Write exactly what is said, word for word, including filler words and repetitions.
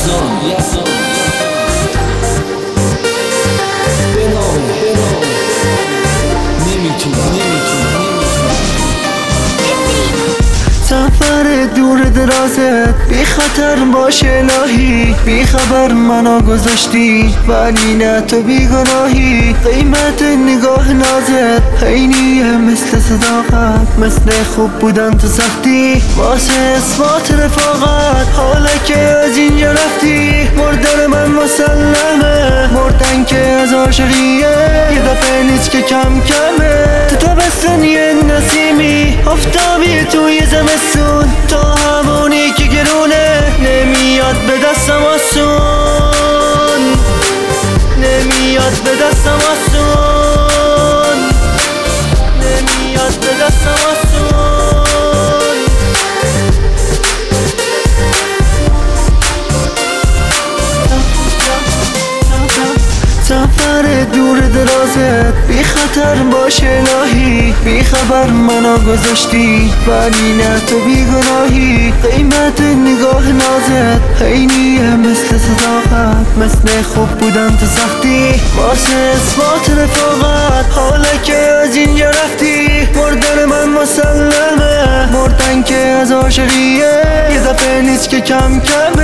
یزدان بنام بنام نمیتونم نمیتونم سفر دور درازت بی خطر باشه الهی، بی خبر منو گذاشتی ولی نه تو بی گناهی. قیمت نگاه نازت عینیه مثل صداقت، مثل خوب بودن تو سختی واسه اثبات رفاقت. حالا که از اینجا رفتی مردن من مسلمه، مردن که از عاشقیه یه دفعه نیست که کم کمه. تو تابستون یه نسیمی آفتابی توی زمستون، تا همونی که گرونه نمیاد به دستم آسون، نمیاد به دستم آسون، نمیاد به دستم آسون. سفر دور درازت بی خطر باشه الهی، بی خبر منو گذاشتی ولی نه تو بی گناهی. قیمت نگاه نازت عینیه مثل صداقت، مثل خوب بودن تو سختی واسه اثبات رفاقت. حالا که از اینجا رفتی مردن من مسلمه، مردن که از عاشقیه یه دفعه نیست که کم کمه.